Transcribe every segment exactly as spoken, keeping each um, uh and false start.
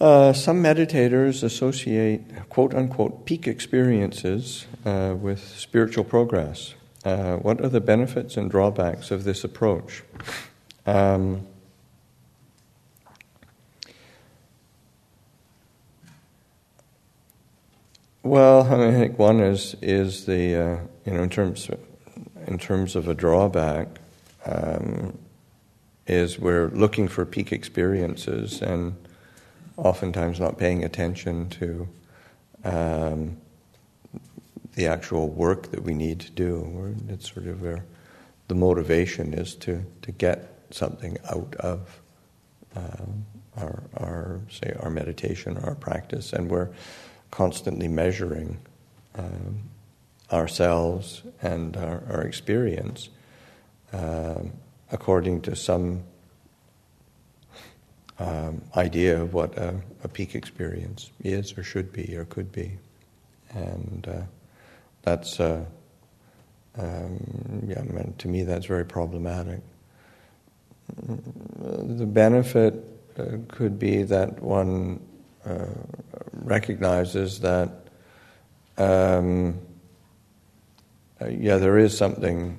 Uh, some meditators associate quote-unquote peak experiences uh, with spiritual progress. Uh, what are the benefits and drawbacks of this approach? Um, well, I, mean, I think one is is the uh, you know in terms of, in terms of a drawback um, is we're looking for peak experiences and oftentimes not paying attention to um, the actual work that we need to do. It's sort of where the motivation is to, to get something out of um, our, our, say, our meditation, our practice, and we're constantly measuring um, ourselves and our, our experience um, according to some Um, idea of what a, a peak experience is or should be or could be. And uh, that's, uh, um, yeah, I mean, to me that's very problematic. The benefit uh, could be that one uh, recognizes that, um, uh, yeah, there is something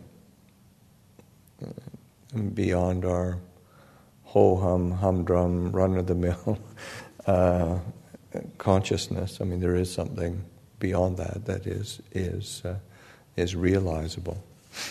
beyond our ho-hum, humdrum, run-of-the-mill uh, consciousness. I mean, there is something beyond that that is is uh, is realizable.